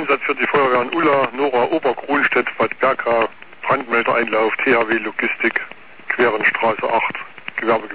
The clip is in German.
Einsatz für die Feuerwehren Ulla, Nora, Oberkronstedt, Bad Berka, Brandmelder Einlauf, THW Logistik, Querenstraße 8, Gewerbegebiet.